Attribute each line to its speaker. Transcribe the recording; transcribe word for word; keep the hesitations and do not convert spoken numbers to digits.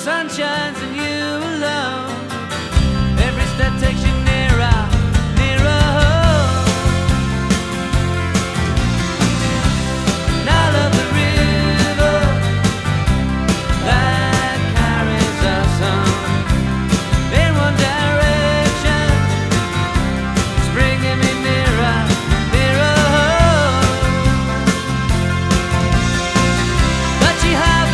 Speaker 1: sun shines and you alone. Every step takes you